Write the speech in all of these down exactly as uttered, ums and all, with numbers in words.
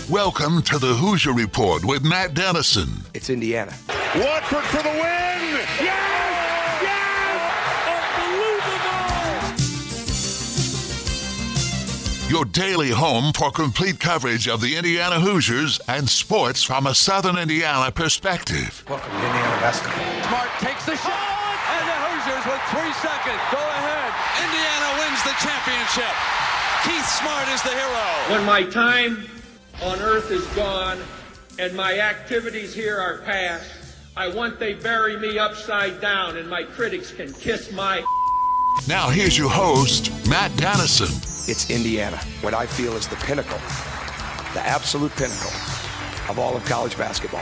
Welcome to the Hoosier Report with Matt Dennison. It's Indiana. Watford for the win! Yes! Yes! Unbelievable! Your daily home for complete coverage of the Indiana Hoosiers and sports from a Southern Indiana perspective. Welcome to Indiana basketball. Smart takes the shot, and the Hoosiers with three seconds go ahead. Indiana wins the championship. Keith Smart is the hero. When my time on earth is gone and my activities here are past, I want they bury me upside down and my critics can kiss my. Now here's your host, Matt Dennison. It's Indiana, what I feel is the pinnacle, the absolute pinnacle of all of college basketball.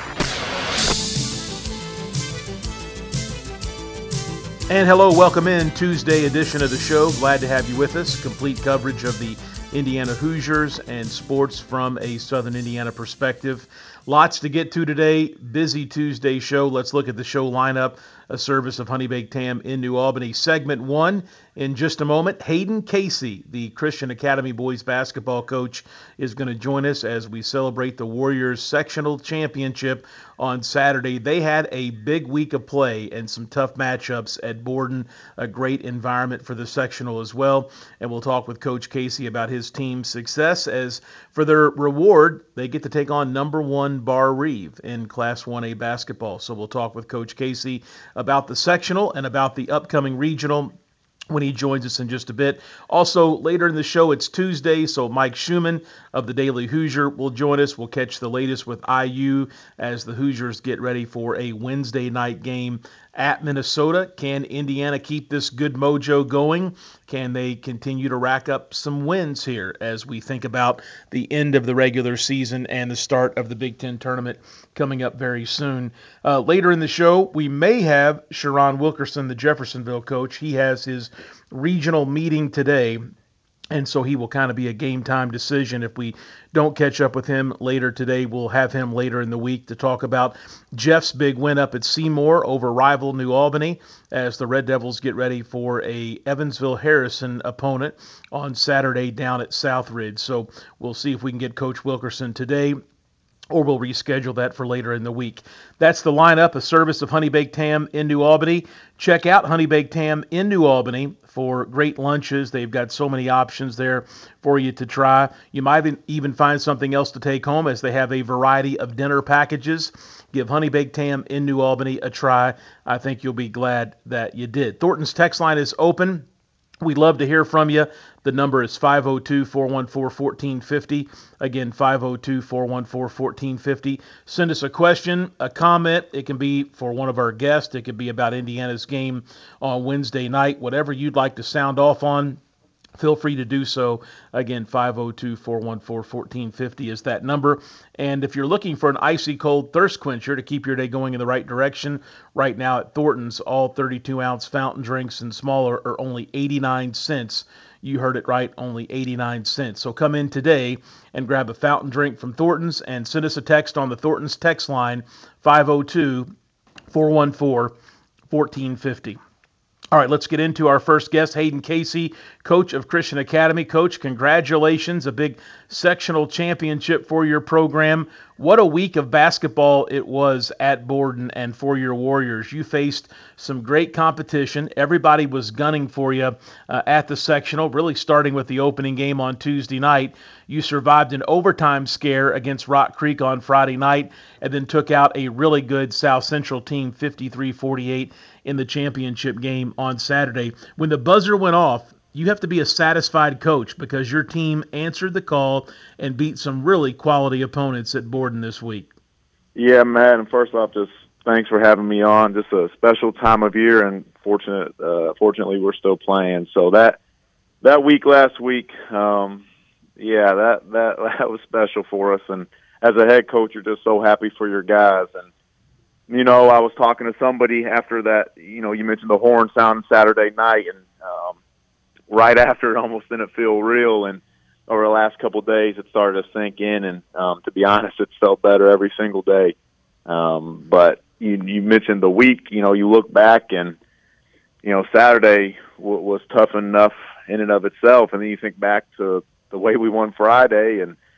And hello, welcome in Tuesday edition of the show. Glad to have you with us. Complete coverage of the Indiana Hoosiers and sports from a Southern Indiana perspective. Lots to get to today. Busy Tuesday show. Let's look at the show lineup, a service of Honey Baked Ham in New Albany. Segment one in just a moment. Hayden Casey, the Christian Academy boys basketball coach, is going to join us as we celebrate the Warriors sectional championship on Saturday. They had a big week of play and some tough matchups at Borden, a great environment for the sectional as well. And we'll talk with Coach Casey about his team's success, as for their reward, they get to take on number one Bar Reeve in Class one A basketball. So we'll talk with Coach Casey about the sectional and about the upcoming regional when he joins us in just a bit. Also, later in the show, it's Tuesday, so Mike Schumann of the Daily Hoosier will join us. We'll catch the latest with I U as the Hoosiers get ready for a Wednesday night game at Minnesota. Can Indiana keep this good mojo going? Can they continue to rack up some wins here as we think about the end of the regular season and the start of the Big Ten tournament coming up very soon? Uh, later in the show, we may have Sharon Wilkerson, the Jeffersonville coach. He has his regional meeting today, and so he will kind of be a game time decision. If we don't catch up with him later today, we'll have him later in the week to talk about Jeff's big win up at Seymour over rival New Albany as the Red Devils get ready for a Evansville-Harrison opponent on Saturday down at Southridge. So we'll see if we can get Coach Wilkerson today, or we'll reschedule that for later in the week. That's the lineup, a service of Honey Baked Ham in New Albany. Check out Honey Baked Ham in New Albany for great lunches. They've got so many options there for you to try. You might even find something else to take home, as they have a variety of dinner packages. Give Honey Baked Ham in New Albany a try. I think you'll be glad that you did. Thornton's text line is open. We'd love to hear from you. The number is five oh two, four one four, one four five oh. Again, five oh two, four one four, one four five oh. Send us a question, a comment. It can be for one of our guests. It could be about Indiana's game on Wednesday night. Whatever you'd like to sound off on, feel free to do so. Again, five oh two, four one four, one four five oh is that number. And if you're looking for an icy cold thirst quencher to keep your day going in the right direction, right now at Thornton's, all thirty-two ounce fountain drinks and smaller are only eighty-nine cents. You heard it right, only eighty-nine cents. So come in today and grab a fountain drink from Thornton's and send us a text on the Thornton's text line, five oh two, four one four, one four five oh. All right, let's get into our first guest, Hayden Casey, coach of Christian Academy. Coach, congratulations, a big sectional championship for your program. What a week of basketball it was at Borden and for your Warriors. You faced some great competition. Everybody was gunning for you uh, at the sectional, really starting with the opening game on Tuesday night. You survived an overtime scare against Rock Creek on Friday night and then took out a really good South Central team, fifty-three forty-eight, in the championship game on Saturday. When the buzzer went off, you have to be a satisfied coach because your team answered the call and beat some really quality opponents at Borden this week. Yeah, Matt, and first off, just thanks for having me on. Just a special time of year, and fortunate, uh, fortunately, we're still playing. So that that week last week, um, yeah, that, that that was special for us. And as a head coach, you're just so happy for your guys. And you know, I was talking to somebody after that. You know, you mentioned the horn sound Saturday night, and um, right after it almost didn't feel real. And over the last couple of days, it started to sink in. And um, to be honest, it's felt better every single day. Um, but you, you mentioned the week. You know, you look back, and you know, Saturday w- was tough enough in and of itself. And then you think back to the way we won Friday, and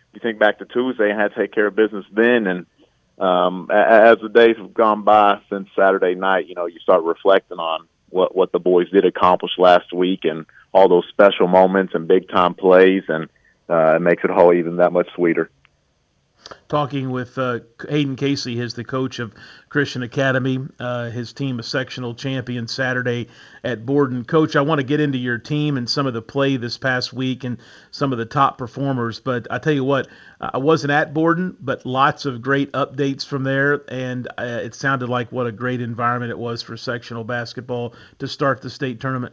you think back to Tuesday and had to take care of business then. And um, as the days have gone by since Saturday night, you know, you start reflecting on what, what the boys did accomplish last week and all those special moments and big-time plays, and uh, it makes it all even that much sweeter. Talking with uh, Hayden Casey, who's the coach of Christian Academy. Uh, his team is sectional champion Saturday at Borden. Coach, I want to get into your team and some of the play this past week and some of the top performers. But I tell you what, I wasn't at Borden, but lots of great updates from there. And uh, it sounded like what a great environment it was for sectional basketball to start the state tournament.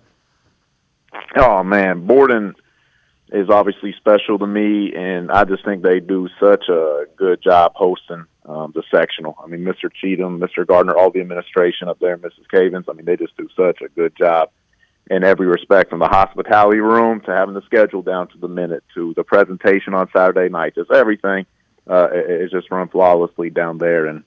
Oh, man, Borden is obviously special to me, and I just think they do such a good job hosting um, the sectional. I mean, Mister Cheatham, Mister Gardner, all the administration up there, Missus Cavens, I mean, they just do such a good job in every respect, from the hospitality room to having the schedule down to the minute to the presentation on Saturday night. Just everything uh, is just run flawlessly down there, and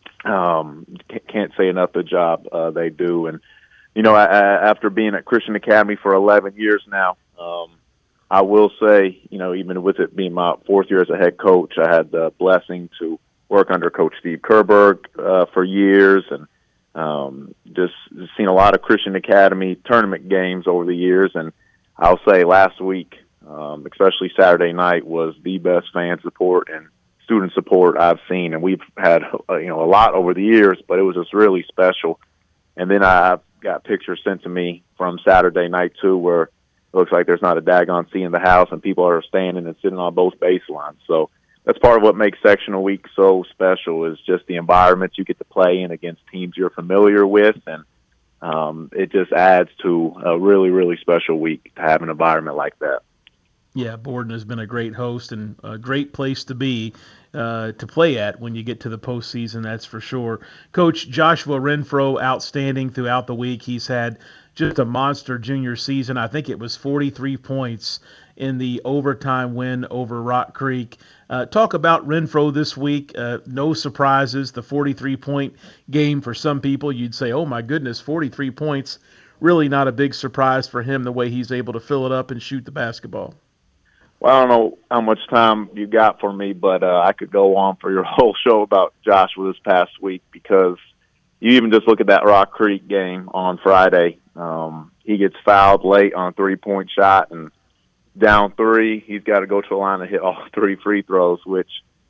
um, can't say enough the job uh, they do. And, you know, I, I, after being at Christian Academy for eleven years now, um, I will say, you know, even with it being my fourth year as a head coach, I had the blessing to work under Coach Steve Kerberg uh, for years, and um, just seen a lot of Christian Academy tournament games over the years. And I'll say last week, um, especially Saturday night, was the best fan support and student support I've seen. And we've had, uh, you know, a lot over the years, but it was just really special. And then I got pictures sent to me from Saturday night, too, where looks like there's not a daggone seat in the house, and people are standing and sitting on both baselines. So that's part of what makes sectional week so special, is just the environment you get to play in against teams you're familiar with, and um, it just adds to a really, really special week to have an environment like that. Yeah, Borden has been a great host and a great place to be uh, to play at when you get to the postseason, that's for sure. Coach Joshua Renfro, outstanding throughout the week. He's had just a monster junior season. I think it was forty-three points in the overtime win over Rock Creek. Uh, talk about Renfro this week. Uh, no surprises. The forty-three point game for some people, you'd say, oh my goodness, forty-three points. Really not a big surprise for him the way he's able to fill it up and shoot the basketball. Well, I don't know how much time you got for me, but uh, I could go on for your whole show about Joshua this past week, because you even just look at that Rock Creek game on Friday. Um, he gets fouled late on a three-point shot, and down three, he's got to go to the line and hit all three free throws, which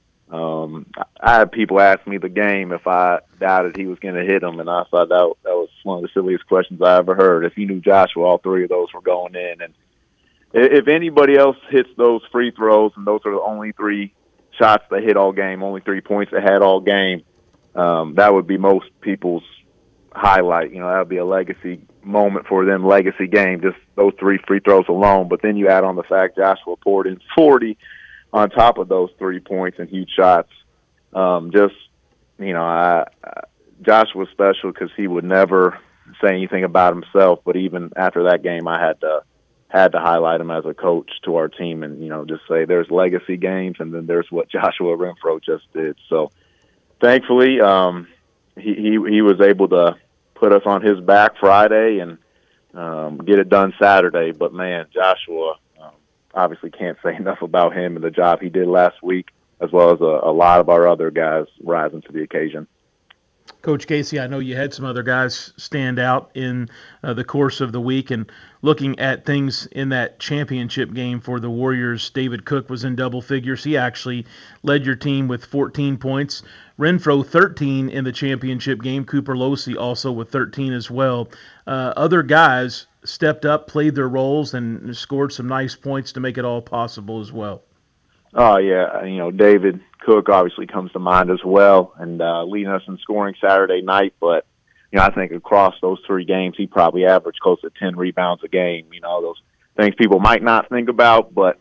um, I had people ask me the game if I doubted he was going to hit them, and I thought that, that was one of the silliest questions I ever heard. If you knew Joshua, all three of those were going in. And if anybody else hits those free throws, and those are the only three shots they hit all game, only three points they had all game, um, that would be most people's highlight. You know, that would be a legacy moment for them, legacy game, just those three free throws alone. But then you add on the fact Joshua poured in forty on top of those three points and huge shots. Um, just, you know, I, I, Josh was special because he would never say anything about himself. But even after that game, I had to had to highlight him as a coach to our team, and, you know, just say there's legacy games, and then there's what Joshua Renfro just did. So thankfully, um, he, he he was able to put us on his back Friday and um, get it done Saturday. But, man, Joshua, um, obviously can't say enough about him and the job he did last week, as well as a, a lot of our other guys rising to the occasion. Coach Casey, I know you had some other guys stand out in uh, the course of the week, and looking at things in that championship game for the Warriors, David Cook was in double figures. He actually led your team with fourteen points. Renfro, thirteen in the championship game. Cooper Losey also with thirteen as well. Uh, other guys stepped up, played their roles, and scored some nice points to make it all possible as well. Oh, yeah. You know, David Cook obviously comes to mind as well, and uh, leading us in scoring Saturday night. But, you know, I think across those three games, he probably averaged close to ten rebounds a game. You know, those things people might not think about, but,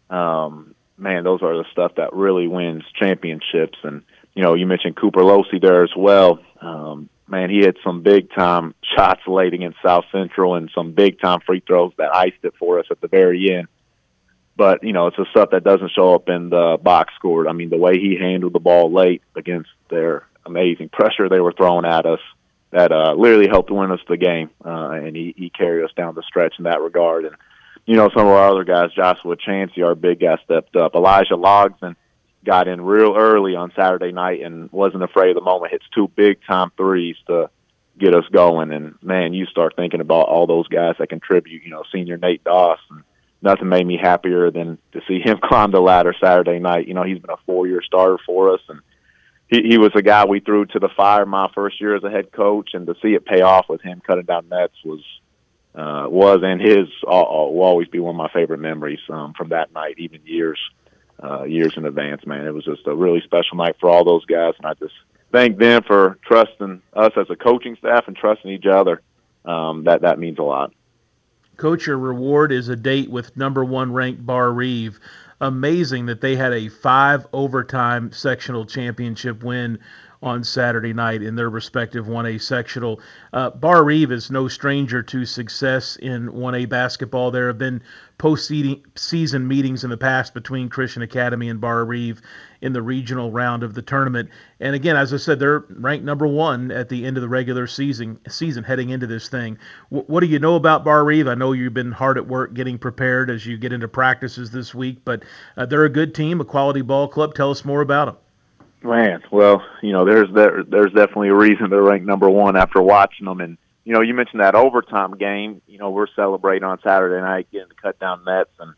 um, man, those are the stuff that really wins championships. And, you know, you mentioned Cooper Losey there as well. Um, man, he had some big-time shots late against South Central and some big-time free throws that iced it for us at the very end. But, you know, it's the stuff that doesn't show up in the box score. I mean, the way he handled the ball late against their amazing pressure they were throwing at us, that uh, literally helped win us the game. Uh, and he, he carried us down the stretch in that regard. And you know, some of our other guys, Joshua Chancey, our big guy, stepped up. Elijah Logsdon got in real early on Saturday night and wasn't afraid of the moment. Hits two big-time threes to get us going. And, man, you start thinking about all those guys that contribute. You know, senior Nate Dawson. Nothing made me happier than to see him climb the ladder Saturday night. You know, he's been a four-year starter for us, and he, he was a guy we threw to the fire my first year as a head coach, and to see it pay off with him cutting down nets was uh, was and his uh, will always be one of my favorite memories um, from that night, even years uh, years in advance. Man, it was just a really special night for all those guys, and I just thank them for trusting us as a coaching staff and trusting each other. Um, that that means a lot. Coach, your reward is a date with number one ranked Bar Reeve. Amazing that they had a five overtime sectional championship win on Saturday night in their respective one A sectional. Uh, Bar Reeve is no stranger to success in one A basketball. There have been post-season meetings in the past between Christian Academy and Bar Reeve in the regional round of the tournament. And again, as I said, they're ranked number one at the end of the regular season, season heading into this thing. W- what do you know about Bar Reeve? I know you've been hard at work getting prepared as you get into practices this week, but uh, they're a good team, a quality ball club. Tell us more about them. Man, well, you know, there's there, there's definitely a reason they're ranked number one after watching them. And, you know, you mentioned that overtime game. You know, we're celebrating on Saturday night, getting to cut down nets, and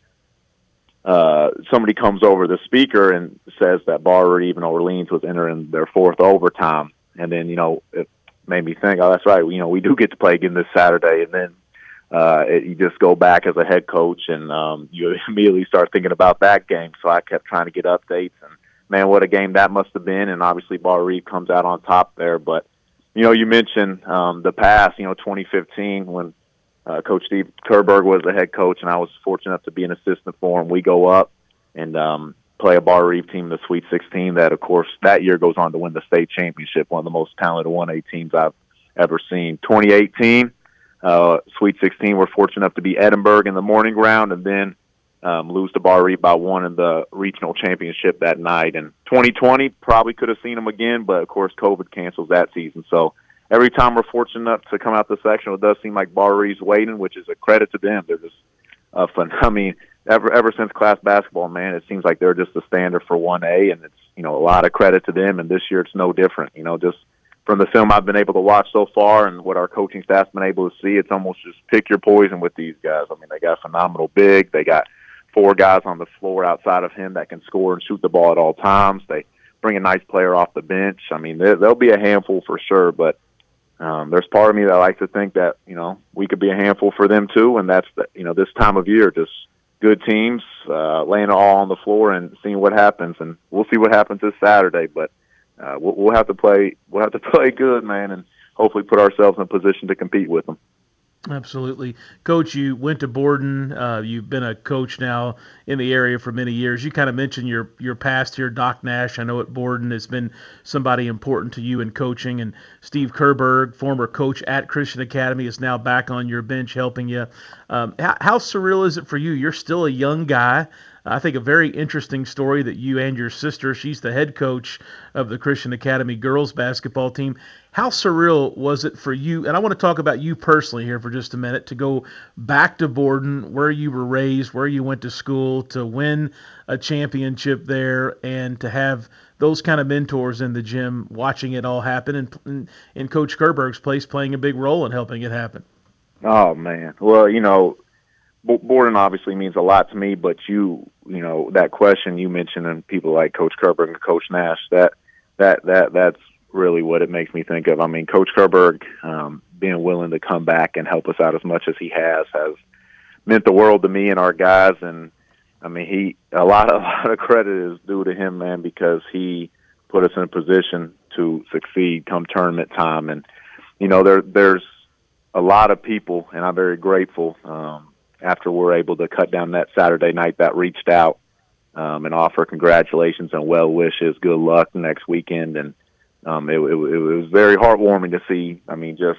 uh, somebody comes over the speaker and says that Bar Reeve and Orleans was entering their fourth overtime. And then, you know, it made me think, oh, that's right, you know, we do get to play again this Saturday. And then uh, it, you just go back as a head coach, and um, you immediately start thinking about that game. So I kept trying to get updates, and man, what a game that must have been, and obviously Bar Reeve comes out on top there. But, you know, you mentioned um, the past, you know, twenty fifteen when uh, Coach Steve Kerberg was the head coach, and I was fortunate enough to be an assistant for him. We go up and um, play a Bar Reeve team in the Sweet sixteen that, of course, that year goes on to win the state championship, one of the most talented one A teams I've ever seen. twenty eighteen, uh, Sweet sixteen, we're fortunate enough to be Edinburgh in the morning round, and then Um, lose to Bar Reeve by one in the regional championship that night. And twenty twenty, probably could have seen them again, but, of course, COVID cancels that season. So every time we're fortunate enough to come out the sectional, it does seem like Bar Reeve's waiting, which is a credit to them. They're just uh, fun. I mean, ever ever since class basketball, man, it seems like they're just the standard for one A, and it's, you know, a lot of credit to them, and this year it's no different. You know, just from the film I've been able to watch so far and what our coaching staff's been able to see, it's almost just pick your poison with these guys. I mean, they got phenomenal big. They got four guys on the floor outside of him that can score and shoot the ball at all times. They bring a nice player off the bench. I mean, they'll be a handful for sure, but um, there's part of me that likes to think that, you know, we could be a handful for them too, and that's, the, you know, this time of year, just good teams uh, laying it all on the floor and seeing what happens, and we'll see what happens this Saturday, but uh, we'll, we'll have to play we'll have to play good, man, and hopefully put ourselves in a position to compete with them. Absolutely. Coach, you went to Borden. Uh, you've been a coach now in the area for many years. You kind of mentioned your your past here. Doc Nash, I know at Borden, has been somebody important to you in coaching. And Steve Kerberg, former coach at Christian Academy, is now back on your bench helping you. Um, how, how surreal is it for you? You're still a young guy. I think a very interesting story that you and your sister, she's the head coach of the Christian Academy girls basketball team. How surreal was it for you? And I want to talk about you personally here for just a minute, to go back to Borden, where you were raised, where you went to school, to win a championship there, and to have those kind of mentors in the gym watching it all happen, and, and, and Coach Kerberg's place playing a big role in helping it happen. Oh, man. Well, you know, Borden obviously means a lot to me, but you, you know, that question you mentioned, and people like Coach Kerberg and Coach Nash, that, that, that, that's really what it makes me think of. I mean, Coach Kerberg, um, being willing to come back and help us out as much as he has, has meant the world to me and our guys. And I mean, he, a lot of, a lot of credit is due to him, man, because he put us in a position to succeed come tournament time. And, you know, there, there's a lot of people, and I'm very grateful, um, after we're able to cut down that Saturday night, that reached out um, and offer congratulations and well wishes, good luck next weekend. And um, it, it, it was very heartwarming to see, I mean, just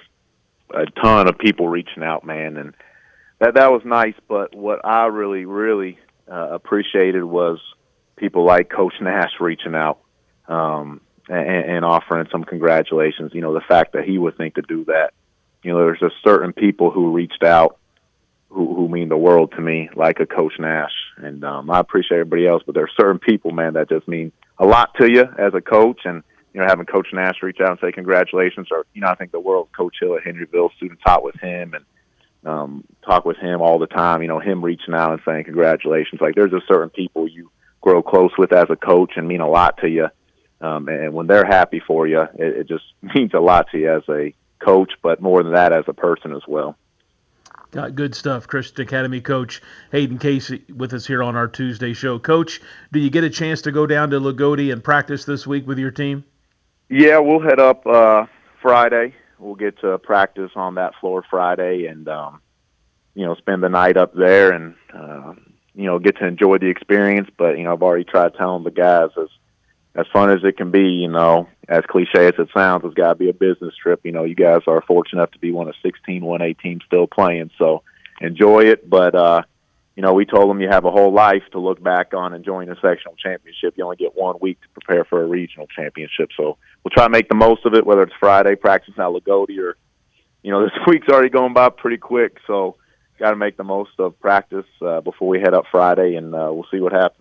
a ton of people reaching out, man. And that, that was nice. But what I really, really uh, appreciated was people like Coach Nash reaching out um, and, and offering some congratulations. You know, the fact that he would think to do that. You know, there's just certain people who reached out who, who mean the world to me, like a Coach Nash. And um, I appreciate everybody else, but there are certain people, man, that just mean a lot to you as a coach. And, you know, having Coach Nash reach out and say congratulations, or, you know, I think the world, Coach Hill at Henryville, student taught with him and um, talk with him all the time, you know, him reaching out and saying congratulations. Like, there's just certain people you grow close with as a coach and mean a lot to you. Um, and when they're happy for you, it, it just means a lot to you as a coach, but more than that, as a person as well. Got good stuff. Christian Academy coach Hayden Casey with us here on our Tuesday show. Coach, do you get a chance to go down to Lagodi and practice this week with your team? Yeah, we'll head up uh, Friday. We'll get to practice on that floor Friday and, um, you know, spend the night up there and, uh, you know, get to enjoy the experience. But, you know, I've already tried telling the guys, as as fun as it can be, you know, as cliche as it sounds, it's got to be a business trip. You know, you guys are fortunate enough to be one of sixteen one A teams still playing, so enjoy it. But, uh, you know, we told them you have a whole life to look back on enjoying a sectional championship. You only get one week to prepare for a regional championship. So we'll try to make the most of it, whether it's Friday, practice at Lagodi, or, you know, this week's already going by pretty quick. So got to make the most of practice uh, before we head up Friday, and uh, we'll see what happens.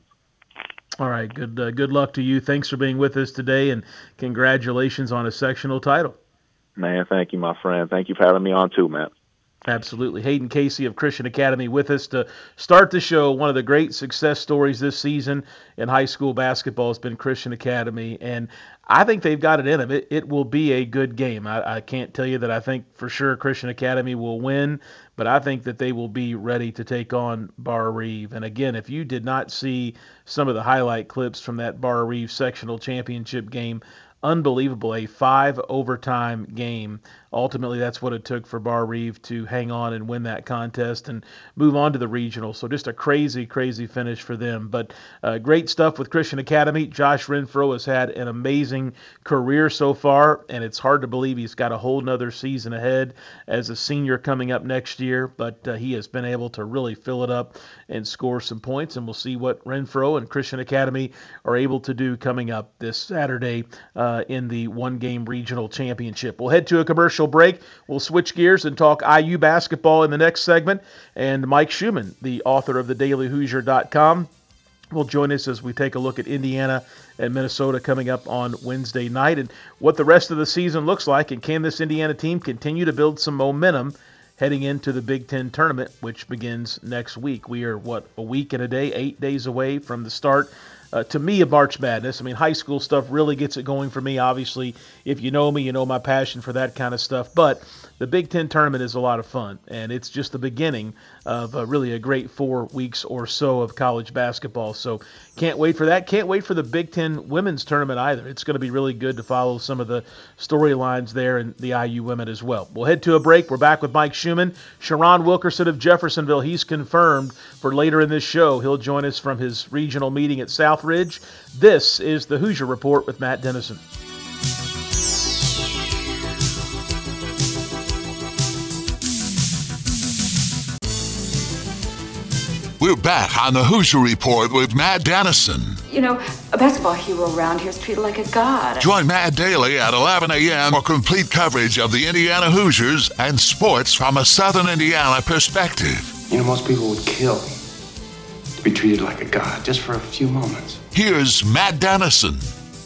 All right, good uh, good luck to you. Thanks for being with us today, and congratulations on a sectional title. Man, thank you, my friend. Thank you for having me on too, Matt. Absolutely. Hayden Casey of Christian Academy with us to start the show. One of the great success stories this season in high school basketball has been Christian Academy, and I think they've got it in them. It, it will be a good game. I, I can't tell you that I think for sure Christian Academy will win, but I think that they will be ready to take on Bar-Reeve. And again, if you did not see some of the highlight clips from that Bar-Reeve sectional championship game, unbelievable, a five overtime game. Ultimately, that's what it took for Bar-Reeve to hang on and win that contest and move on to the regional. So just a crazy, crazy finish for them. But uh, great stuff with Christian Academy. Josh Renfro has had an amazing career so far, and it's hard to believe he's got a whole nother season ahead as a senior coming up next year. But uh, he has been able to really fill it up and score some points, and we'll see what Renfro and Christian Academy are able to do coming up this Saturday uh, in the one-game regional championship. We'll head to a commercial break. We'll switch gears and talk I U basketball in the next segment. And Mike Schumann, the author of the daily hoosier dot com, will join us as we take a look at Indiana and Minnesota coming up on Wednesday night and what the rest of the season looks like. And can this Indiana team continue to build some momentum heading into the Big Ten tournament, which begins next week? We are, what, a week and a day, eight days away from the start Uh, to me, of March Madness. I mean, high school stuff really gets it going for me. Obviously, if you know me, you know my passion for that kind of stuff. But the Big Ten tournament is a lot of fun, and it's just the beginning of uh, really a great four weeks or so of college basketball. So can't wait for that. Can't wait for the Big Ten women's tournament either. It's going to be really good to follow some of the storylines there and the I U women as well. We'll head to a break. We're back with Mike Schumann. Sharon Wilkerson of Jeffersonville, he's confirmed for later in this show. He'll join us from his regional meeting at South Ridge. This is the Hoosier Report with Matt Dennison. We're back on the Hoosier Report with Matt Dennison. You know, a basketball hero around here is treated like a god. Join Matt daily at eleven a.m. for complete coverage of the Indiana Hoosiers and sports from a Southern Indiana perspective. You know, most people would kill to be treated like a god just for a few moments. Here's Matt Dennison.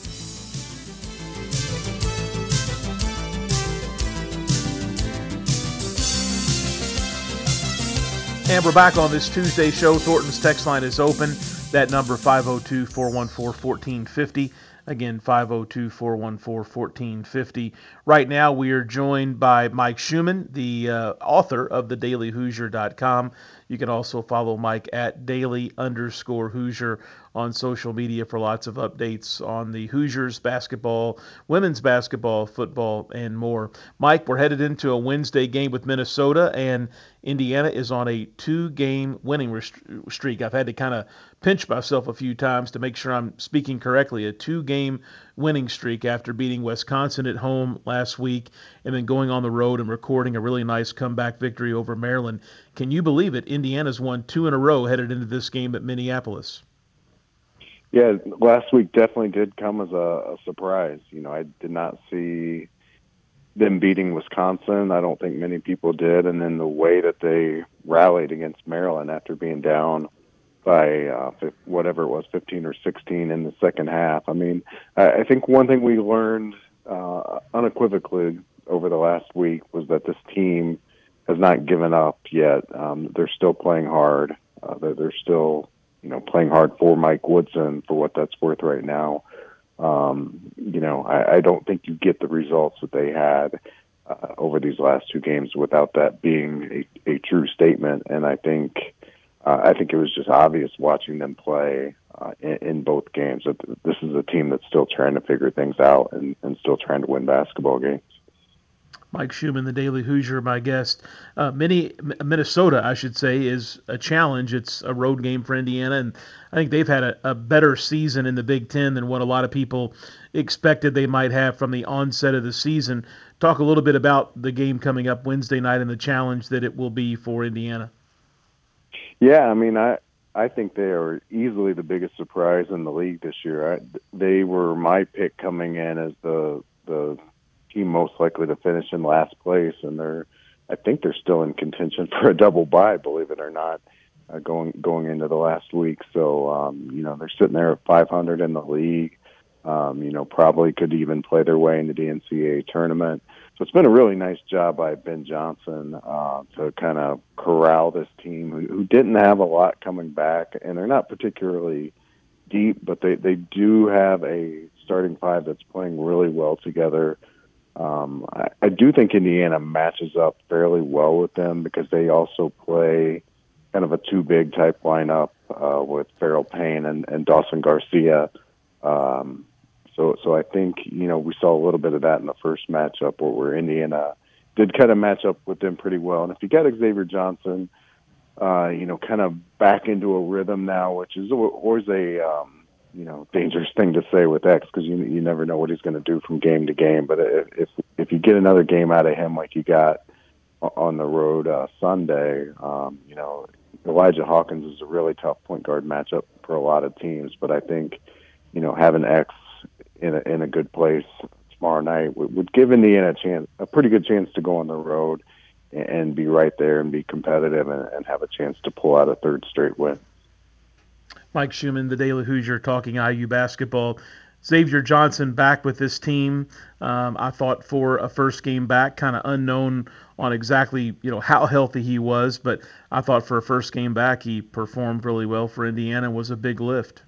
And we're back on this Tuesday show. Thornton's text line is open. That number, five oh two, four one four, one four five oh. Again, five oh two, four one four, one four five oh. Right now, we are joined by Mike Schumann, the uh, author of the daily hoosier dot com. You can also follow Mike at daily underscore Hoosier on social media for lots of updates on the Hoosiers basketball, women's basketball, football, and more. Mike, we're headed into a Wednesday game with Minnesota, and Indiana is on a two-game winning rest- streak. I've had to kind of pinch myself a few times to make sure I'm speaking correctly. A two-game winning streak after beating Wisconsin at home last week and then going on the road and recording a really nice comeback victory over Maryland. Can you believe it? Indiana's won two in a row headed into this game at Minneapolis. Yeah, last week definitely did come as a, a surprise. You know, I did not see them beating Wisconsin. I don't think many people did. And then the way that they rallied against Maryland after being down by uh, whatever it was, fifteen or sixteen in the second half. I mean, I think one thing we learned uh, unequivocally over the last week was that this team has not given up yet. Um, they're still playing hard. Uh, they're, they're still, you know, playing hard for Mike Woodson for what that's worth right now. Um, you know, I, I don't think you get the results that they had uh, over these last two games without that being a, a true statement. And I think, uh, I think it was just obvious watching them play uh, in, in both games that this is a team that's still trying to figure things out and, and still trying to win basketball games. Mike Schumann, the Daily Hoosier, my guest. Uh, mini, Minnesota, I should say, is a challenge. It's a road game for Indiana, and I think they've had a, a better season in the Big Ten than what a lot of people expected they might have from the onset of the season. Talk a little bit about the game coming up Wednesday night and the challenge that it will be for Indiana. Yeah, I mean, I I think they are easily the biggest surprise in the league this year. I, they were my pick coming in as the the team most likely to finish in last place, and they're I think they're still in contention for a double bye, believe it or not, uh, going going into the last week. So um, you know, they're sitting there at five hundred in the league. Um, you know, probably could even play their way into the N C double A tournament. So it's been a really nice job by Ben Johnson uh, to kind of corral this team who, who didn't have a lot coming back, and they're not particularly deep, but they, they do have a starting five that's playing really well together. Um, I, I do think Indiana matches up fairly well with them because they also play kind of a two-big type lineup uh, with Farrell Payne and, and Dawson Garcia. Um, so so I think, you know, we saw a little bit of that in the first matchup where, where Indiana did kind of match up with them pretty well. And if you got Xavier Johnson, uh, you know, kind of back into a rhythm now, which is always a um, – you know, dangerous thing to say with X because you you never know what he's going to do from game to game. But if, if if you get another game out of him like you got on the road uh, Sunday, um, you know, Elijah Hawkins is a really tough point guard matchup for a lot of teams. But I think, you know, having X in a, in a good place tomorrow night would, would give Indiana a chance, a pretty good chance to go on the road and, and be right there and be competitive and, and have a chance to pull out a third straight win. Mike Schumann, the Daily Hoosier, talking I U basketball. Xavier Johnson back with this team. Um, I thought for a first game back, kind of unknown on exactly you know how healthy he was, but I thought for a first game back he performed really well for Indiana. Was a big lift.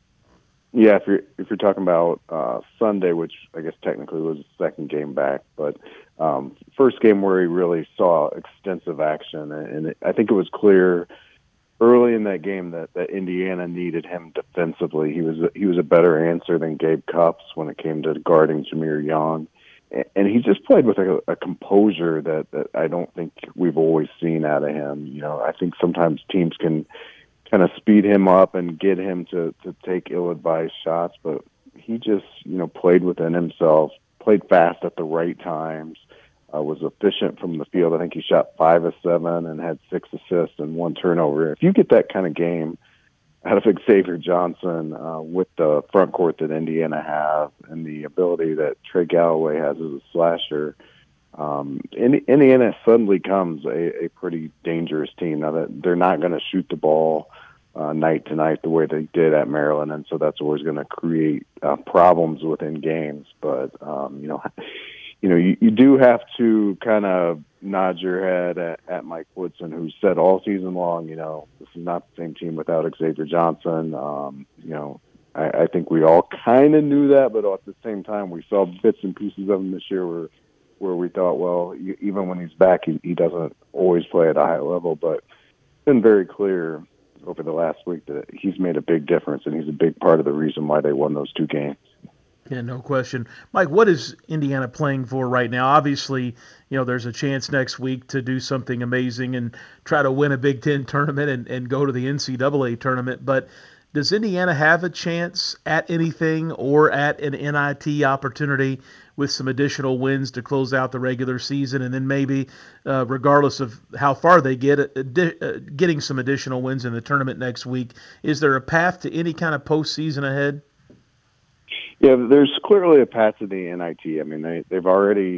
Yeah, if you're if you're talking about uh, Sunday, which I guess technically was the second game back, but um, first game where he really saw extensive action, and it, I think it was clear early in that game that, that Indiana needed him defensively. He was a, he was a better answer than Gabe Cupps when it came to guarding Jameer Young, and, and he just played with a, a composure that, that I don't think we've always seen out of him. You know, I think sometimes teams can kind of speed him up and get him to, to take ill-advised shots, but he just, you know, played within himself, played fast at the right times, uh, was efficient from the field. I think he shot five of seven and had six assists and one turnover. If you get that kind of game out of Xavier Johnson uh, with the front court that Indiana have and the ability that Trey Galloway has as a slasher, um, Indiana suddenly comes a, a pretty dangerous team. Now that they're not going to shoot the ball uh, night to night the way they did at Maryland, and so that's always going to create uh, problems within games. But um, you know, you know, you, you do have to kind of nod your head at, at Mike Woodson, who said all season long, you know, this is not the same team without Xavier Johnson. Um, you know, I, I think we all kind of knew that, but at the same time, we saw bits and pieces of him this year where where we thought, well, even when he's back, he, he doesn't always play at a high level. But it's been very clear over the last week that he's made a big difference, and he's a big part of the reason why they won those two games. Yeah, no question. Mike, what is Indiana playing for right now? Obviously, you know, there's a chance next week to do something amazing and try to win a Big Ten tournament and, and go to the N C double A tournament. But does Indiana have a chance at anything or at an N I T opportunity with some additional wins to close out the regular season? And then maybe, uh, regardless of how far they get, uh, uh, getting some additional wins in the tournament next week, is there a path to any kind of postseason ahead? Yeah, there's clearly a path to the N I T. I mean, they, they've already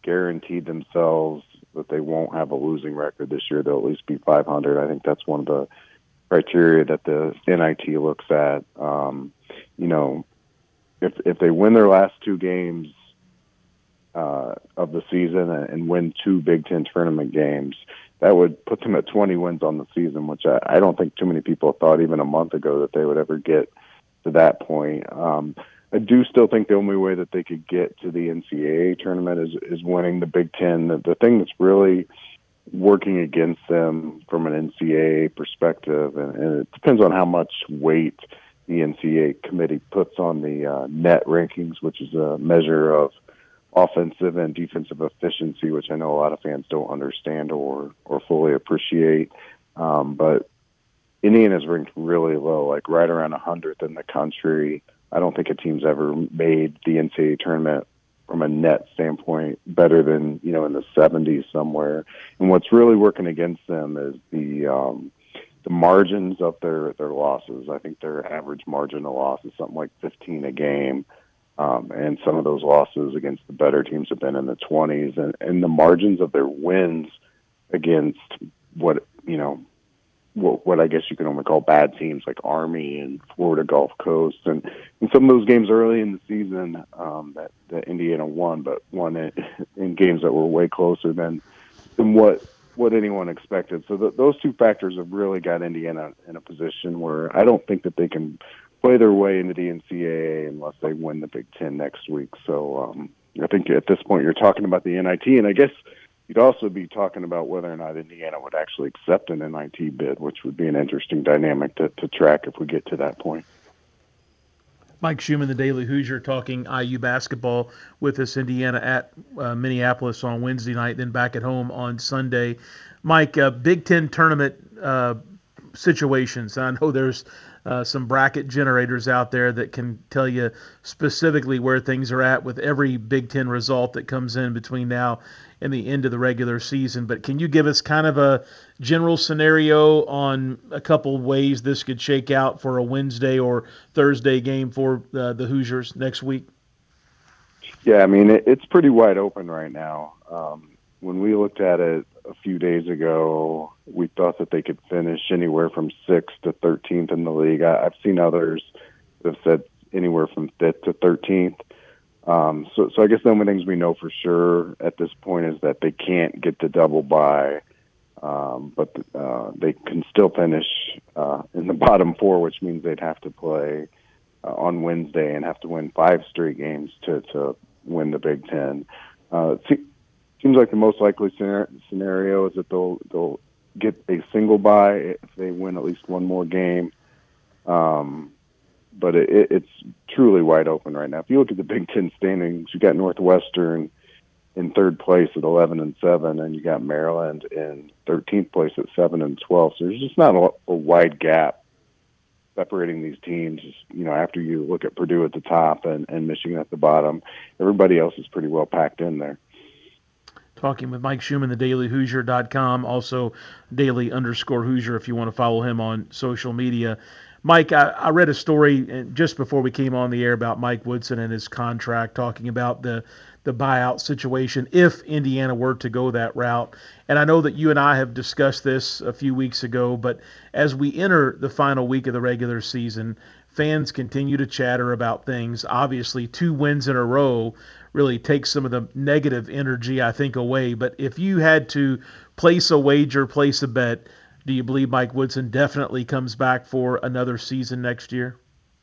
guaranteed themselves that they won't have a losing record this year. They'll at least be five hundred. I think that's one of the criteria that the N I T looks at. Um, you know, if if they win their last two games uh, of the season and win two Big Ten tournament games, that would put them at twenty wins on the season, which I, I don't think too many people thought even a month ago that they would ever get to that point. Um, I do still think the only way that they could get to the N C double A tournament is, is winning the Big Ten. The, the thing that's really working against them from an N C double A perspective, and, and it depends on how much weight the N C double A committee puts on the uh, net rankings, which is a measure of offensive and defensive efficiency, which I know a lot of fans don't understand or, or fully appreciate. Um, but Indiana's ranked really low, like right around one hundredth in the country. I don't think a team's ever made the N C double A tournament from a net standpoint better than, you know, in the seventies somewhere. And what's really working against them is the um, the margins of their, their losses. I think their average margin of loss is something like fifteen a game. Um, and some of those losses against the better teams have been in the twenties. And, and the margins of their wins against what, you know, What, what I guess you can only call bad teams like Army and Florida Gulf Coast, and, and some of those games early in the season um, that, that Indiana won, but won it in games that were way closer than than what what anyone expected. So the, those two factors have really got Indiana in a position where I don't think that they can play their way into the N C double A unless they win the Big Ten next week. So um, I think at this point you're talking about the N I T, and I guess you'd also be talking about whether or not Indiana would actually accept an N I T bid, which would be an interesting dynamic to, to track if we get to that point. Mike Schumann, the Daily Hoosier, talking I U basketball with us. Indiana at uh, Minneapolis on Wednesday night, then back at home on Sunday. Mike, uh, Big Ten tournament uh, situations. I know there's uh, some bracket generators out there that can tell you specifically where things are at with every Big Ten result that comes in between now and the end of the regular season. But can you give us kind of a general scenario on a couple ways this could shake out for a Wednesday or Thursday game for uh, the Hoosiers next week? Yeah, I mean, it, it's pretty wide open right now. Um, when we looked at it a few days ago, we thought that they could finish anywhere from sixth to thirteenth in the league. I, I've seen others that have said anywhere from fifth to thirteenth. Um, so, so I guess the only things we know for sure at this point is that they can't get the double bye, um, but uh, they can still finish uh, in the bottom four, which means they'd have to play uh, on Wednesday and have to win five straight games to, to win the Big Ten. Uh, it seems like the most likely scenario is that they'll they'll get a single bye if they win at least one more game. Um, But it, it's truly wide open right now. If you look at the Big Ten standings, you got Northwestern in third place at eleven and seven, and you got Maryland in thirteenth place at seven and twelve. So there's just not a, a wide gap separating these teams. You know, after you look at Purdue at the top and, and Michigan at the bottom, everybody else is pretty well packed in there. Talking with Mike Schumann, the daily hoosier dot com, also daily underscore Hoosier if you want to follow him on social media. Mike, I, I read a story just before we came on the air about Mike Woodson and his contract, talking about the, the buyout situation if Indiana were to go that route. And I know that you and I have discussed this a few weeks ago, but as we enter the final week of the regular season, fans continue to chatter about things. Obviously, two wins in a row really takes some of the negative energy, I think, away. But if you had to place a wager, place a bet, do you believe Mike Woodson definitely comes back for another season next year?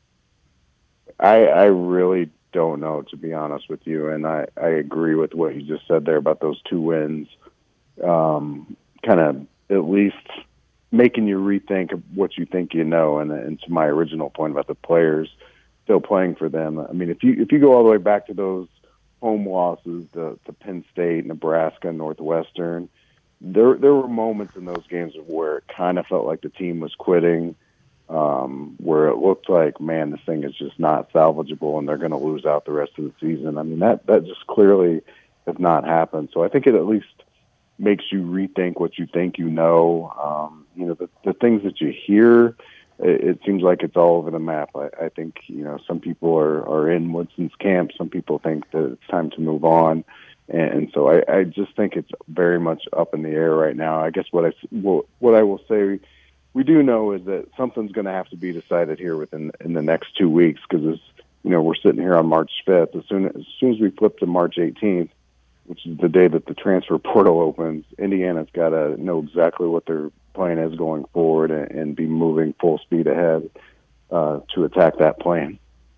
I, I really don't know, to be honest with you, and I, I agree with what you just said there about those two wins. Um, kind of at least making you rethink of what you think you know, and, and to my original point about the players still playing for them. I mean, if you if you go all the way back to those home losses to, to Penn State, Nebraska, Northwestern, There there were moments in those games where it kind of felt like the team was quitting, um, where it looked like, man, this thing is just not salvageable and they're going to lose out the rest of the season. I mean, that, that just clearly has not happened. So I think it at least makes you rethink what you think you know. Um, you know, the, the things that you hear, it, it seems like it's all over the map. I, I think, you know, some people are, are in Woodson's camp. Some people think that it's time to move on. And so I, I just think it's very much up in the air right now. I guess what I, what I will say we do know is that something's going to have to be decided here within in the next two weeks because, you know, we're sitting here on March fifth. As soon as soon as we flip to March eighteenth, which is the day that the transfer portal opens, Indiana's got to know exactly what their plan is going forward and, and be moving full speed ahead uh, to attack that plan.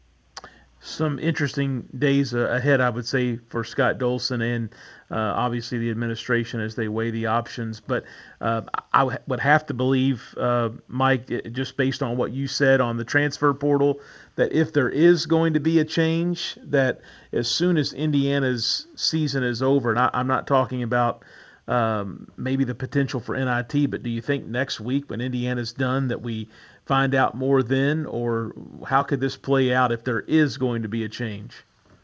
Some interesting days uh, ahead, I would say, for Scott Dolson and uh, obviously the administration as they weigh the options. But uh, I w- would have to believe, uh, Mike, just based on what you said on the transfer portal, that if there is going to be a change, that as soon as Indiana's season is over, and I, I'm not talking about um, maybe the potential for N I T, but do you think next week when Indiana's done that we find out more then, or how could this play out if there is going to be a change?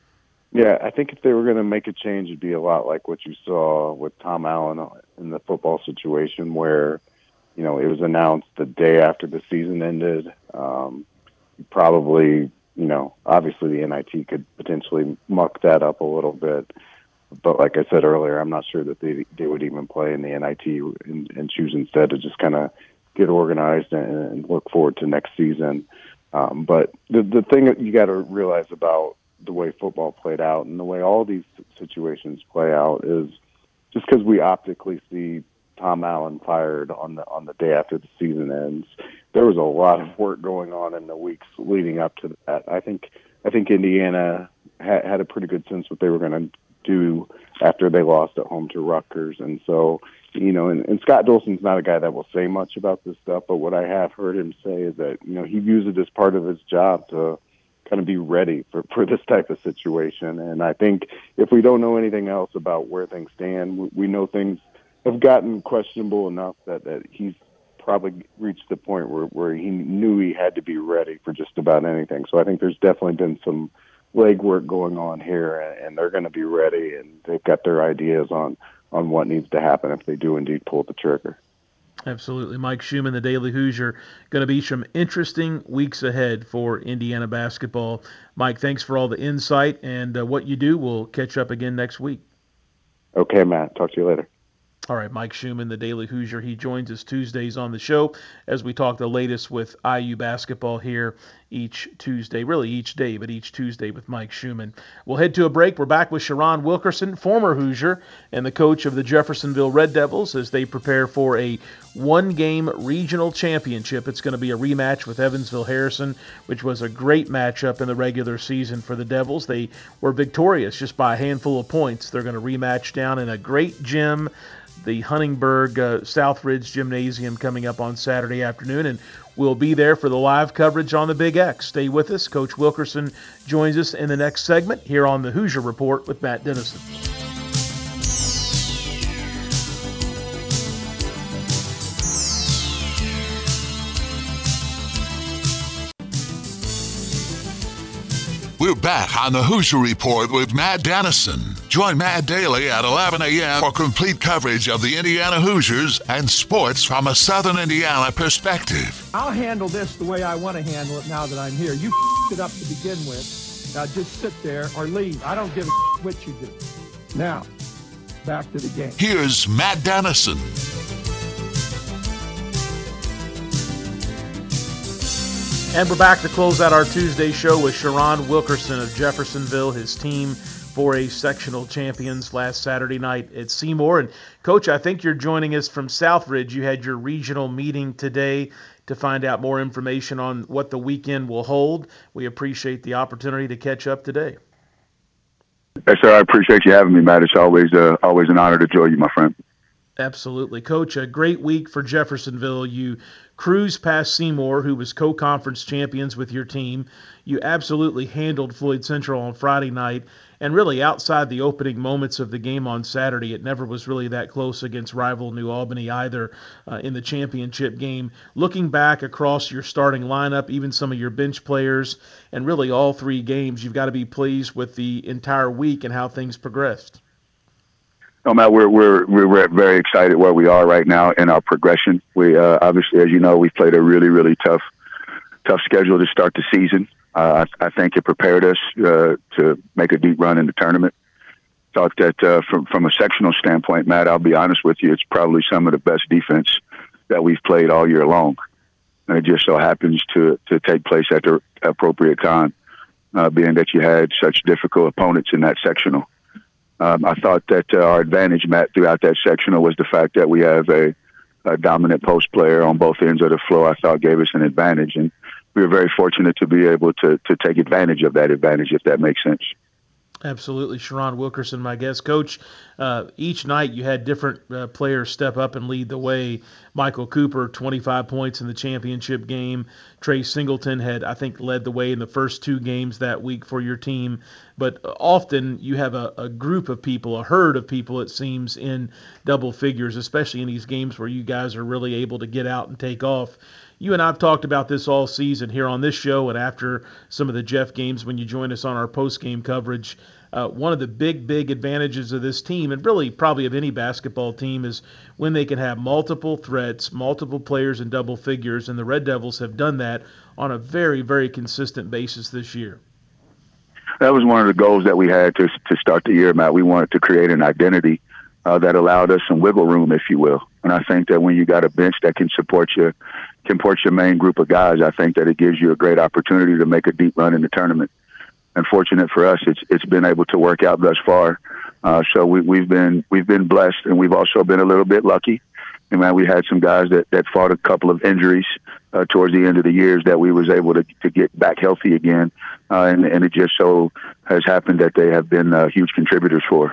Yeah, I think if they were going to make a change, it'd be a lot like what you saw with Tom Allen in the football situation where, you know, it was announced the day after the season ended. Um, probably, you know, obviously the N I T could potentially muck that up a little bit. But like I said earlier, I'm not sure that they they would even play in the N I T and, and choose instead to just kind of get organized and look forward to next season. Um, but the the thing that you got to realize about the way football played out and the way all these situations play out is just because we optically see Tom Allen fired on the on the day after the season ends, there was a lot of work going on in the weeks leading up to that. I think I think Indiana ha- had a pretty good sense what they were going to do after they lost at home to Rutgers, and so. You know, and, and Scott Dolson's not a guy that will say much about this stuff, but what I have heard him say is that, you know, he views it as part of his job to kind of be ready for, for this type of situation. And I think if we don't know anything else about where things stand, we, we know things have gotten questionable enough that, that he's probably reached the point where, where he knew he had to be ready for just about anything. So I think there's definitely been some legwork going on here, and, and they're going to be ready, and they've got their ideas on on what needs to happen if they do indeed pull the trigger. Absolutely. Mike Schumann, the Daily Hoosier, going to be some interesting weeks ahead for Indiana basketball. Mike, thanks for all the insight and uh, what you do. We'll catch up again next week. Okay, Matt. Talk to you later. All right, Mike Schumann, the Daily Hoosier. He joins us Tuesdays on the show as we talk the latest with I U basketball here each Tuesday, really each day, but each Tuesday with Mike Schumann. We'll head to a break. We're back with Sherron Wilkerson, former Hoosier and the coach of the Jeffersonville Red Devils, as they prepare for a one-game regional championship. It's going to be a rematch with Evansville Harrison, which was a great matchup in the regular season for the Devils. They were victorious just by a handful of points. They're going to rematch down in a great gym, the Huntingburg uh, Southridge Gymnasium, coming up on Saturday afternoon, and we'll be there for the live coverage on the Big X. Stay with us. Coach Wilkerson joins us in the next segment here on the Hoosier Report with Matt Dennison. We're back on the Hoosier Report with Matt Dennison. Join Matt daily at eleven a.m. for complete coverage of the Indiana Hoosiers and sports from a Southern Indiana perspective. I'll handle this the way I want to handle it now that I'm here. You f***ed it up to begin with. Now just sit there or leave. I don't give a f- what you do. Now, back to the game. Here's Matt Dennison. And we're back to close out our Tuesday show with Sherron Wilkerson of Jeffersonville, his team four A sectional champions last Saturday night at Seymour. And Coach, I think you're joining us from Southridge. You had your regional meeting today to find out more information on what the weekend will hold. We appreciate the opportunity to catch up today. Yes, sir. I appreciate you having me, Matt. It's always uh, always an honor to join you, my friend. Absolutely. Coach, a great week for Jeffersonville. You cruised past Seymour, who was co-conference champions with your team. You absolutely handled Floyd Central on Friday night. And really, outside the opening moments of the game on Saturday, it never was really that close against rival New Albany either uh, in the championship game. Looking back across your starting lineup, even some of your bench players, and really all three games, you've got to be pleased with the entire week and how things progressed. No, Matt, we're we're we're very excited where we are right now in our progression. We uh, obviously, as you know, we've played a really really tough tough schedule to start the season. Uh, I, I think it prepared us uh, to make a deep run in the tournament. Thought that uh, from from a sectional standpoint, Matt, I'll be honest with you, it's probably some of the best defense that we've played all year long. And it just so happens to to take place at the appropriate time, uh, being that you had such difficult opponents in that sectional. Um, I thought that uh, our advantage, Matt, throughout that sectional was the fact that we have a, a dominant post player on both ends of the floor. I thought gave us an advantage, and we were very fortunate to be able to to take advantage of that advantage, if that makes sense. Absolutely. Sherron Wilkerson, my guest. Coach, uh, each night you had different uh, players step up and lead the way. Michael Cooper, twenty-five points in the championship game. Trey Singleton had, I think, led the way in the first two games that week for your team. But often you have a, a group of people, a herd of people, it seems, in double figures, especially in these games where you guys are really able to get out and take off. You and I have talked about this all season here on this show and after some of the Jeff games when you join us on our post-game coverage. Uh, one of the big, big advantages of this team, and really probably of any basketball team, is when they can have multiple threats, multiple players in double figures, and the Red Devils have done that on a very, very consistent basis this year. That was one of the goals that we had to to start the year, Matt. We wanted to create an identity uh, that allowed us some wiggle room, if you will. And I think that when you got a bench that can support you, can support your main group of guys, I think that it gives you a great opportunity to make a deep run in the tournament. And fortunate for us, it's it's been able to work out thus far. Uh, so we, we've been we've been blessed, and we've also been a little bit lucky. And man, we had some guys that, that fought a couple of injuries uh, towards the end of the years that we was able to, to get back healthy again. Uh, and, and it just so has happened that they have been uh, huge contributors for us.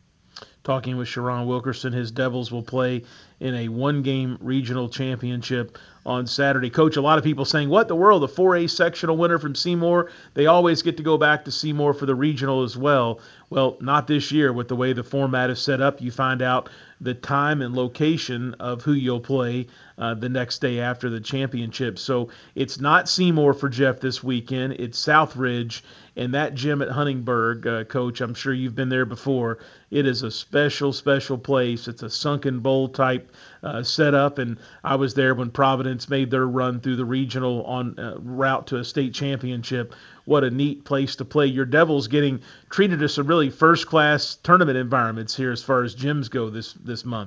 Talking with Sherron Wilkerson, his Devils will play in a one-game regional championship on Saturday. Coach, a lot of people saying, what the world, the four A sectional winner from Seymour, they always get to go back to Seymour for the regional as well. Well, not this year with the way the format is set up. You find out the time and location of who you'll play uh, the next day after the championship. So it's not Seymour for Jeff this weekend. It's Southridge, and that gym at Huntingburg, uh, Coach, I'm sure you've been there before. It is a special, special place. It's a sunken bowl type uh, setup, and I was there when Providence made their run through the regional on uh, route to a state championship. What a neat place to play. Your Devils getting treated as some really first-class tournament environments here as far as gyms go this this month.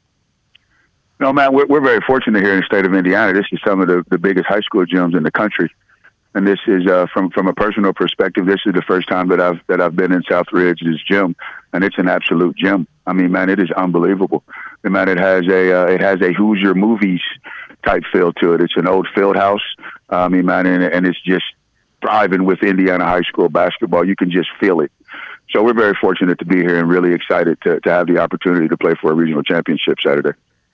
No, man, we're, we're very fortunate here in the state of Indiana. This is some of the, the biggest high school gyms in the country. And this is, uh, from from a personal perspective, this is the first time that I've that I've been in Southridge's gym, and it's an absolute gym. I mean, man, it is unbelievable. And man, it has a uh, it has a Hoosier Movies type feel to it. It's an old field house. Uh, I mean, man, and, and it's just thriving with Indiana high school basketball. You can just feel it. So we're very fortunate to be here and really excited to to have the opportunity to play for a regional championship Saturday.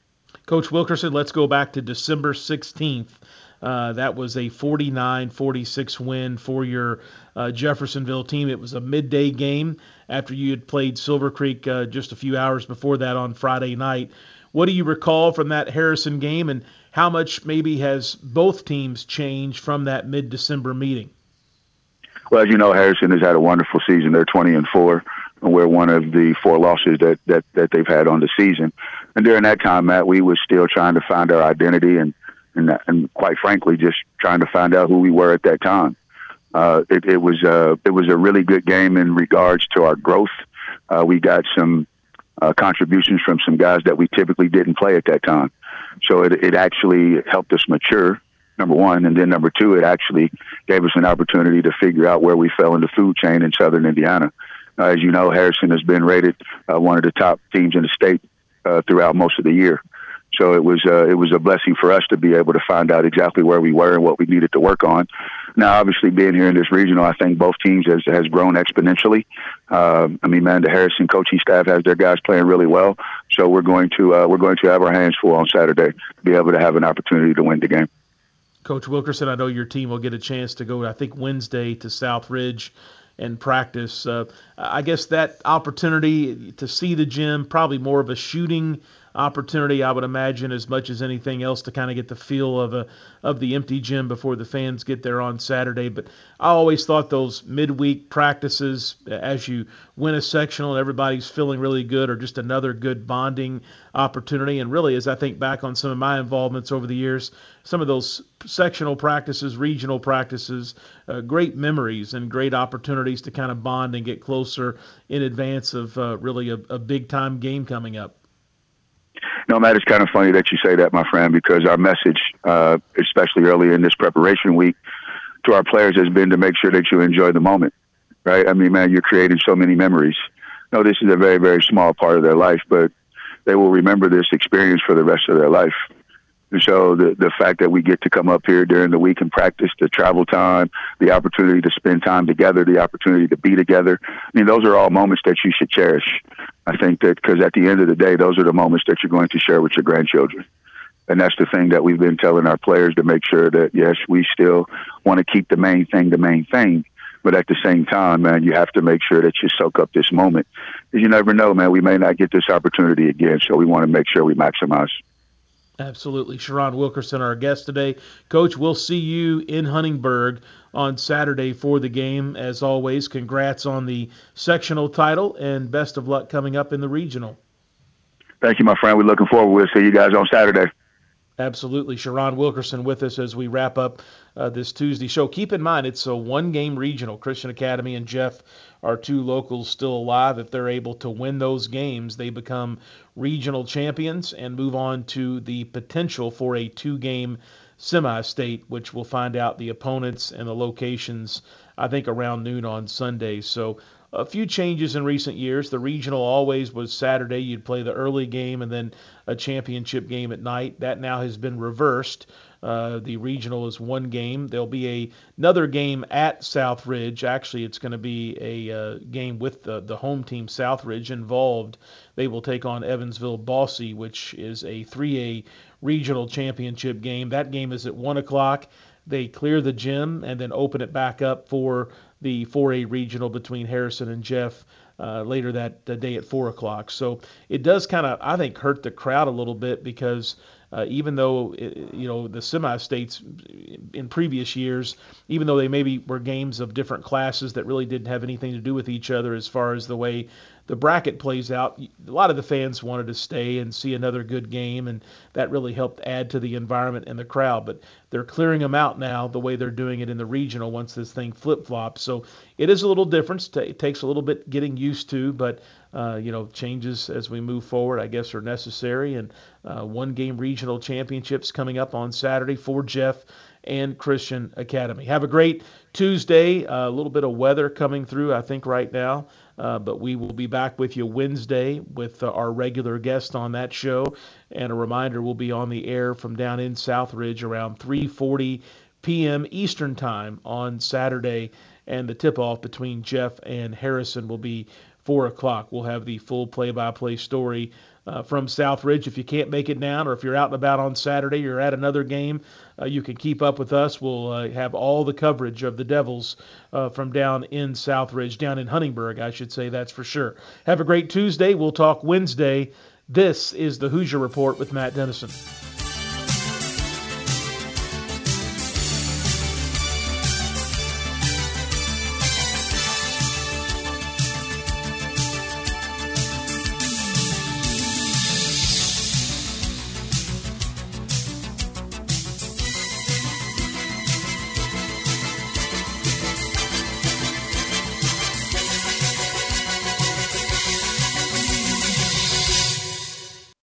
Coach Wilkerson, let's go back to December sixteenth. Uh, that was a forty-nine forty-six win for your uh, Jeffersonville team. It was a midday game after you had played Silver Creek uh, just a few hours before that on Friday night. What do you recall from that Harrison game, and how much maybe has both teams changed from that mid-December meeting? Well, as you know, Harrison has had a wonderful season. They're twenty and four, and we're one of the four losses that, that, that they've had on the season. And during that time, Matt, we were still trying to find our identity and And, and quite frankly, just trying to find out who we were at that time. Uh, it, it was uh, it was a really good game in regards to our growth. Uh, we got some uh, contributions from some guys that we typically didn't play at that time. So it, it actually helped us mature, number one. And then number two, it actually gave us an opportunity to figure out where we fell in the food chain in Southern Indiana. Uh, as you know, Harrison has been rated uh, one of the top teams in the state uh, throughout most of the year. So it was uh, it was a blessing for us to be able to find out exactly where we were and what we needed to work on. Now, obviously, being here in this regional, I think both teams has has grown exponentially. Uh, I mean, man, the Harrison coaching staff has their guys playing really well. So we're going to uh, we're going to have our hands full on Saturday to be able to have an opportunity to win the game. Coach Wilkerson, I know your team will get a chance to go, I think, Wednesday to Southridge and practice. Uh, I guess that opportunity to see the gym, probably more of a shooting opportunity, I would imagine, as much as anything else, to kind of get the feel of a of the empty gym before the fans get there on Saturday. But I always thought those midweek practices, as you win a sectional and everybody's feeling really good, are just another good bonding opportunity. And really, as I think back on some of my involvements over the years, some of those sectional practices, regional practices, uh, great memories and great opportunities to kind of bond and get closer in advance of uh, really a, a big-time game coming up. No, Matt, it's kind of funny that you say that, my friend, because our message, uh, especially early in this preparation week, to our players has been to make sure that you enjoy the moment, right? I mean, man, you're creating so many memories. No, this is a very, very small part of their life, but they will remember this experience for the rest of their life. And so the the fact that we get to come up here during the week and practice, the travel time, the opportunity to spend time together, the opportunity to be together, I mean, those are all moments that you should cherish. I think that because at the end of the day, those are the moments that you're going to share with your grandchildren. And that's the thing that we've been telling our players, to make sure that, yes, we still want to keep the main thing the main thing. But at the same time, man, you have to make sure that you soak up this moment. Because you never know, man, we may not get this opportunity again. So we want to make sure we maximize. Absolutely. Sherron Wilkerson, our guest today. Coach, we'll see you in Huntingburg on Saturday for the game. As always, congrats on the sectional title and best of luck coming up in the regional. Thank you, my friend. We're looking forward. We'll see you guys on Saturday. Absolutely. Sherron Wilkerson with us as we wrap up uh, this Tuesday show. Keep in mind, it's a one-game regional. Christian Academy and Jeff are two locals still alive. If they're able to win those games, they become regional champions and move on to the potential for a two-game semi-state, which we'll find out the opponents and the locations, I think, around noon on Sunday. So a few changes in recent years. The regional always was Saturday. You'd play the early game and then a championship game at night. That now has been reversed. Uh, the regional is one game. There'll be a, another game at Southridge. Actually, it's going to be a uh, game with the, the home team, Southridge, involved. They will take on Evansville Bosse, which is a three A regional championship game. That game is at one o'clock. They clear the gym and then open it back up for the four A regional between Harrison and Jeff uh, later that uh, day at four o'clock. So it does kind of, I think, hurt the crowd a little bit because uh, even though, it, you know, the semi-states in previous years, even though they maybe were games of different classes that really didn't have anything to do with each other as far as the way the bracket plays out, a lot of the fans wanted to stay and see another good game, and that really helped add to the environment and the crowd. But they're clearing them out now the way they're doing it in the regional once this thing flip-flops. So it is a little different. It takes a little bit getting used to, but uh, you know, changes as we move forward, I guess, are necessary. And uh, one-game regional championships coming up on Saturday for Jeff and Christian Academy. Have a great Tuesday. Uh, a little bit of weather coming through, I think, right now. Uh, but we will be back with you Wednesday with uh, our regular guest on that show. And a reminder, we'll be on the air from down in Southridge around three forty p.m. Eastern Time on Saturday. And the tip-off between Jeff and Harrison will be four o'clock. We'll have the full play-by-play story uh, from Southridge. If you can't make it down, or if you're out and about on Saturday, you're at another game, uh, you can keep up with us. We'll uh, have all the coverage of the Devils uh, from down in Southridge, down in Huntingburg, I should say, that's for sure. Have a great Tuesday. We'll talk Wednesday. This is the Hoosier Report with Matt Dennison.